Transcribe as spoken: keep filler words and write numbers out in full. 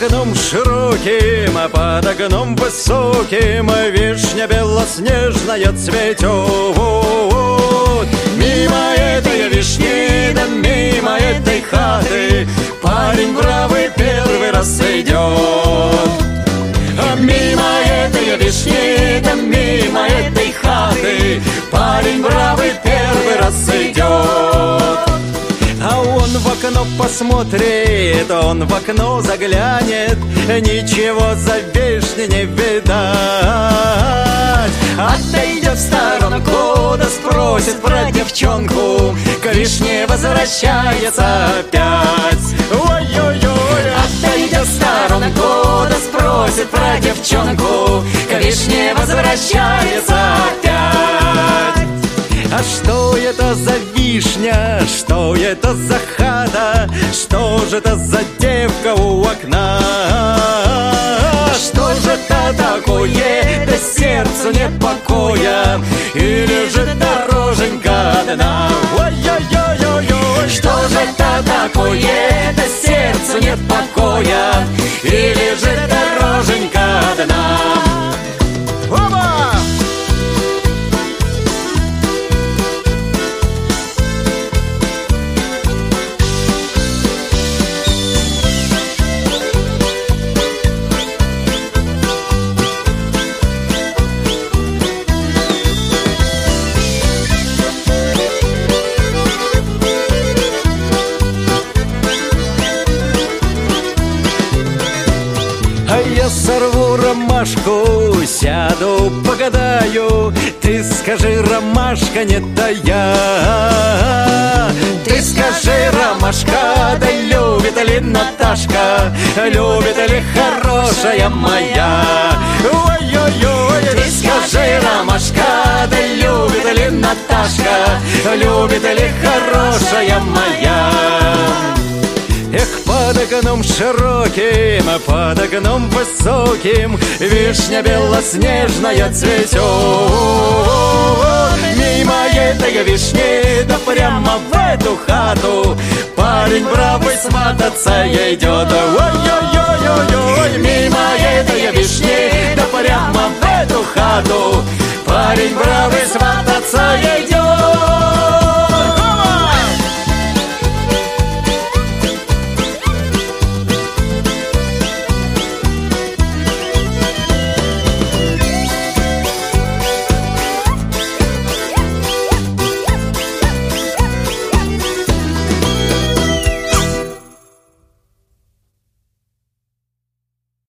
окном широким, а под окном высоким вишня белоснежная цветет. Мимо этой вишни, да мимо этой хаты парень бравый первый раз идет. А мимо этой вишни, да мимо этой хаты парень бравый первый раз идет. А он в окно посмотрит, он в окно заглянет, ничего за вишней не видать. Отойдет в сторонку, да спросит про девчонку, к вишне возвращается опять. Ой-ой-ой. Отойдет в сторонку, да спросит про девчонку, к вишне возвращается опять. А что это за вишня, что это за хата, что же это за девка у окна? Что же это такое, да сердцу нет покоя, или же дороженька одна? Ой-ой-ой-ой-ой. Что же это такое, да сердцу нет покоя, или же дороженька одна? Оба! Я сорву ромашку, сяду, погадаю. Ты скажи, ромашка, не-то я. Ты скажи, ромашка, да любит ли Наташка, любит ли хорошая моя? Ой-ой-ой. Ты скажи, ромашка, да любит ли Наташка, любит ли хорошая моя? Эх, под окном широким, под окном высоким вишня белоснежная цветет. Мимо этой вишни, да прямо в эту хату парень бравый свататься идет. Ой-ой-ой-ой. Мимо этой вишни, да прямо в эту хату парень бравый свататься идет.